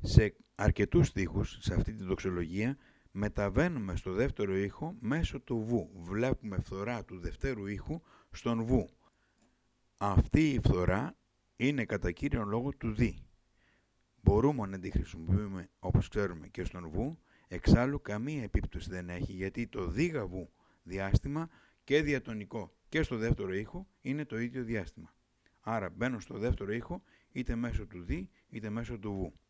Σε αρκετούς στίχους, σε αυτή την δοξολογία, μεταβαίνουμε στο δεύτερο ήχο μέσω του βου. Βλέπουμε φθορά του δευτέρου ήχου στον βου. Αυτή η φθορά είναι κατά κύριο λόγο του δι. Μπορούμε να τη χρησιμοποιούμε όπως ξέρουμε και στον βου, εξάλλου καμία επίπτωση δεν έχει γιατί το δίγα βου διάστημα και διατονικό και στο δεύτερο ήχο είναι το ίδιο διάστημα. Άρα μπαίνω στο δεύτερο ήχο είτε μέσω του δι είτε μέσω του βου.